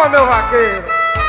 Boa, meu vaqueiro.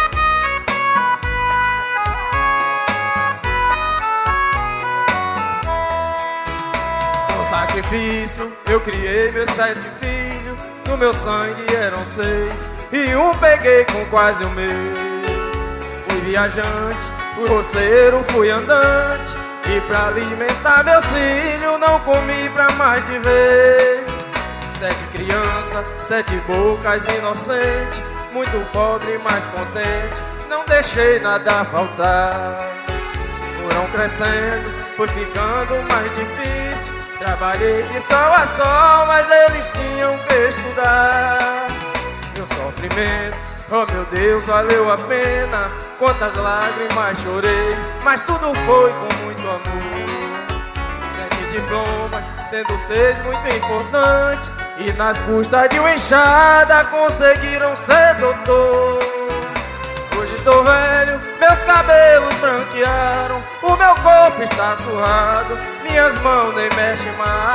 Com sacrifício eu criei meus 7 filhos. No meu sangue eram 6 e um peguei com quase o meu. Fui viajante, fui roceiro, fui andante, e pra alimentar meus filhos não comi pra mais de vez. 7 crianças, 7 bocas inocentes, muito pobre, mas contente, não deixei nada faltar. Foram crescendo, foi ficando mais difícil, trabalhei de sol a sol, mas eles tinham que estudar. Meu sofrimento, oh meu Deus, valeu a pena. Quantas lágrimas chorei, mas tudo foi com muito amor. 7 diplomas, sendo 6 muito importantes, e nas custas de uma enxada conseguiram ser doutor. Hoje estou velho, meus cabelos branquearam, o meu corpo está surrado, minhas mãos nem mexem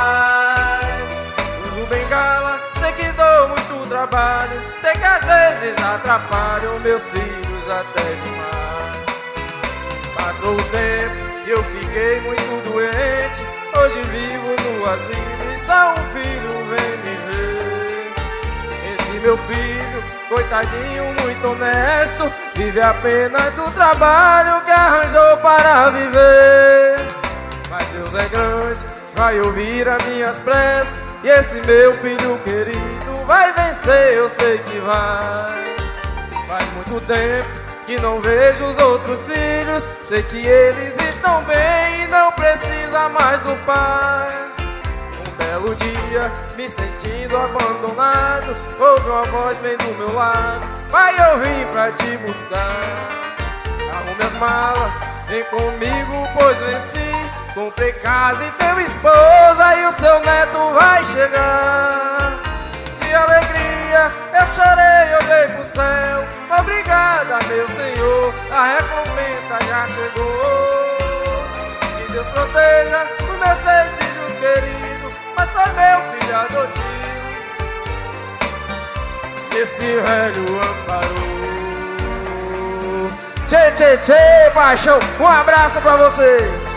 mais. Uso bengala, sei que dou muito trabalho, sei que às vezes atrapalho meus filhos até demais. Passou o tempo e eu fiquei muito doente, hoje vivo no asilo e só um filho vem me ver. Esse meu filho, coitadinho, muito honesto, vive apenas do trabalho que arranjou para viver. Mas Deus é grande, vai ouvir as minhas preces, e esse meu filho querido vai vencer, eu sei que vai. Faz muito tempo que não vejo os outros filhos, sei que eles estão bem e não precisa mais do pai. Um belo dia, me sentindo abandonado, ouvi uma voz bem do meu lado: pai, eu vim pra te buscar. Arrume as malas, vem comigo, pois venci. Comprei casa e tenho esposa e o seu neto vai chegar. De alegria eu chorei, olhei pro céu. Obrigada, meu Senhor, a recompensa já chegou. Que Deus proteja os meus 6 filhos queridos, mas só meu filho adotivo esse velho amparou. Tchê, tchê, tchê, paixão, um abraço pra vocês.